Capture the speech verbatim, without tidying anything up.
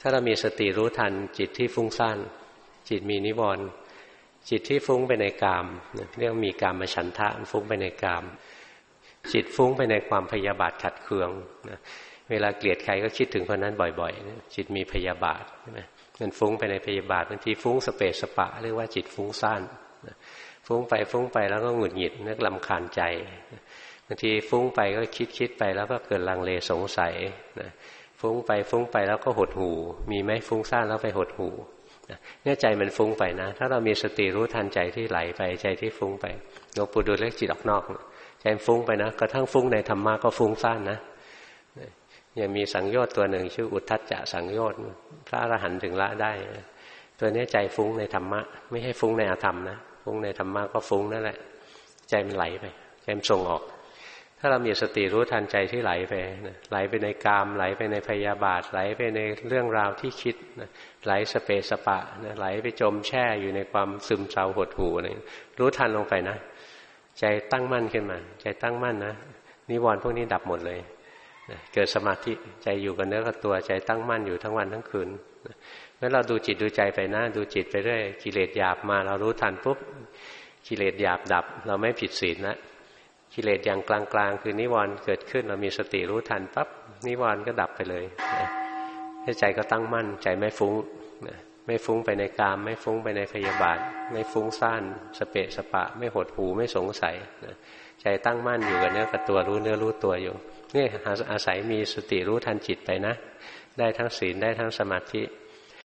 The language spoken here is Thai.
ถ้าเรามีสติรู้ทันจิตที่ฟุ้งซ่านจิตมีนิวรณ์จิตที่ฟุ้งไปในกามเรียกมีกามฉันทะฟุ้งไปในกามจิตฟุ้งไปในความพยาบาทขัดเคืองนะเวลาเกลียดใครก็คิดถึงคนนั้นบ่อยๆจิตมีพยาบาทใช่ไหมมันฟุ้งไปในพยาบาทบางทีฟุ้งสเปสสปะเรียกว่าจิตฟุ้งซ่านฟุ้งไปฟุ้งไปแล้วก็หงุดหงิดนึกรำคาญใจบางทีฟุ้งไปก็คิดคิดไปแล้วก็เกิดลังเลสงสัยนะฟุ้งไปฟุ้งไปแล้วก็หดหู่มีไหมฟุ้งซ่านแล้วไปหดหู่เนี่ยใจมันฟุ้งไปนะถ้าเรามีสติรู้ทันใจที่ไหลไปใจที่ฟุ้งไปหลวงปู่ดูลเรียกจิตออกนอกใจมันฟุ้งไปนะกระทั่งฟุ้งในธรรมะก็ฟุ้งซ่านนะยังมีสังโยชน์ตัวหนึ่งชื่ออุทธัจจะสังโยชน์พระอรหันต์ถึงละได้ตัวนี้ใจฟุ้งในธรรมะไม่ให้ฟุ้งในอธรรมนะฟุ้งในธรรมะก็ฟุ้งนั่นแหละใจมันไหลไปใจมันส่งออกถ้าเรามีสติรู้ทันใจที่ไหลไปไหลไปในกามไหลไปในพยาบาทไหลไปในเรื่องราวที่คิดไหลสเปสปะไหลไปจมแช่อยู่ในความซึมเศร้าหดหู่อะไรรู้ทันลงไปนะใจตั้งมั่นขึ้นมาใจตั้งมั่นนะนิวรณ์พวกนี้ดับหมดเลยเกิดสมาธิใจอยู่กับเนื้อกับตัวใจตั้งมั่นอยู่ทั้งวันทั้งคืนงั้นเราดูจิตดูใจไปนะดูจิตไปเรื่อยกิเลสหยาบมาเรารู้ทันปุ๊บกิเลสหยาบดับเราไม่ผิดศีลนะกิเลสอย่างกลางๆคือนิวรณ์เกิดขึ้นเรามีสติรู้ทันปั๊บนิวรณ์ก็ดับไปเลยใจก็ตั้งมั่นใจไม่ฟุ้งไม่ฟุ้งไปในกามไม่ฟุ้งไปในพยาบาทไม่ฟุ้งซ่านสเปะสปะไม่หดหู่ไม่สงสัยใจตั้งมั่นอยู่กับเนื้อกับตัวรู้เนื้อรู้ตัวอยู่นี่อาศัยมีสติรู้ทันจิตไปนะได้ทั้งศีลได้ทั้งสมาธิ